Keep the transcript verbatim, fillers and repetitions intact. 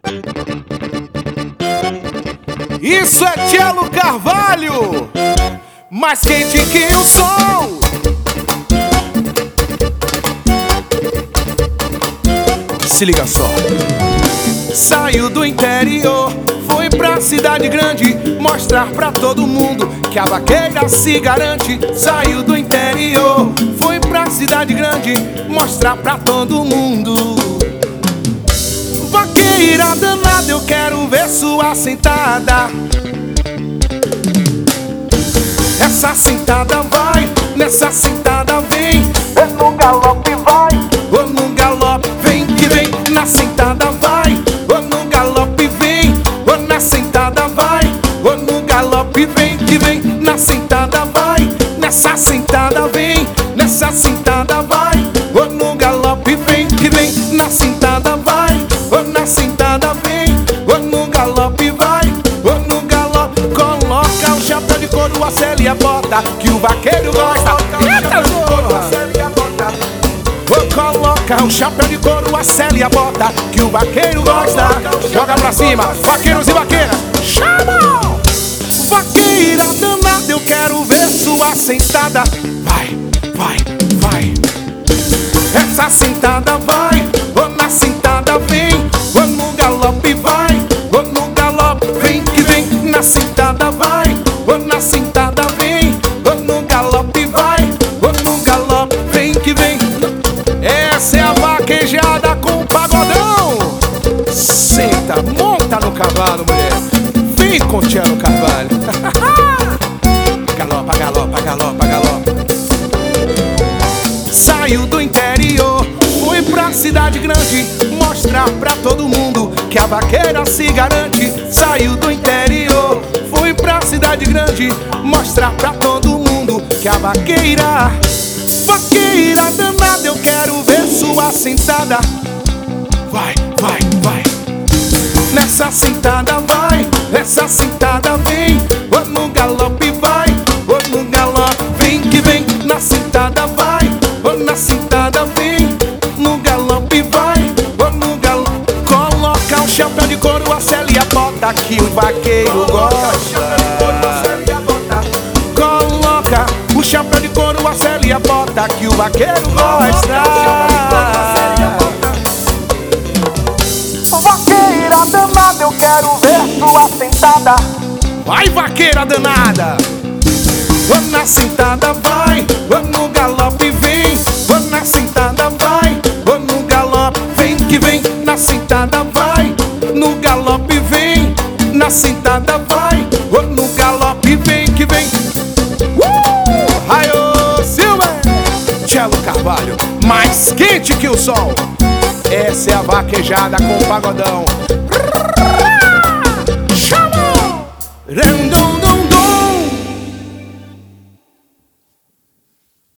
Isso é Tchelo Carvalho, mais quente que o sol. Se liga só. Saiu do interior, foi pra cidade grande, mostrar pra todo mundo que a vaqueira se garante. Saiu do interior, foi pra cidade grande, mostrar pra todo mundo. Vaqueira danada, eu quero ver sua sentada. Essa sentada vai, nessa sentada vem. É no galope vai, ou no galope vem que vem. Na sentada vai, ou no galope vem. Ou na sentada vai, ou no galope vem que vem. Na sentada vai, nessa sentada vem. Nessa sentada vai, ou no galope vem que vem. Na sentada vai, ou na sentada vem. Ou no galope vai, ou no galope. Coloca o chapéu de couro, a cela e a bota, que o vaqueiro gosta. Eita, coloca o chapéu de couro, a cela e a bota, que o vaqueiro gosta. Joga pra cima, vaqueiros e vaqueiras, chama! Vaqueira danada, eu quero ver sua sentada. Vai, vai, vai. Essa sentada vai, ou na sentada vem. Ou no galope vai, ou no galope vem que vem. Na sentada vai, ou na sentada vem. Ou no galope vai, ou no galope vem que vem. Essa é a vaquejada com o pagodão. Senta, monta no cavalo, mulher. Vem com o Tchelo Carvalho. Galopa, galopa, galopa, galopa. Saiu do interior, foi pra cidade grande, mostrar pra todo mundo que a vaqueira se garante. Saiu do interior, foi pra cidade grande, mostrar pra todo mundo que a vaqueira. Vaqueira danada, eu quero ver sua sentada. Vai, vai, vai. Nessa sentada vai, nessa sentada vem. Ou no galope vai, ou no galope vem que vem. Na sentada vai, ou na sentada vem. No galope vai, ou no galope. Coloca o chapéu de couro, a cela e a bota, que o vaqueiro gosta. Coloca o chapéu de couro, a cela e a bota, que o vaqueiro gosta. Vaqueira danada, eu quero ver sua sentada. Vai, vaqueira danada. Ou na sentada vai, ou no galope vem. Ou na sentada vai, ou no galope vem que vem. Na sentada vai, no galope vem. Na sentada vai, ou no galope vem que vem. Uh! Raio Silva, Tchelo Carvalho, mais quente que o sol. Essa é a vaquejada com o pagodão.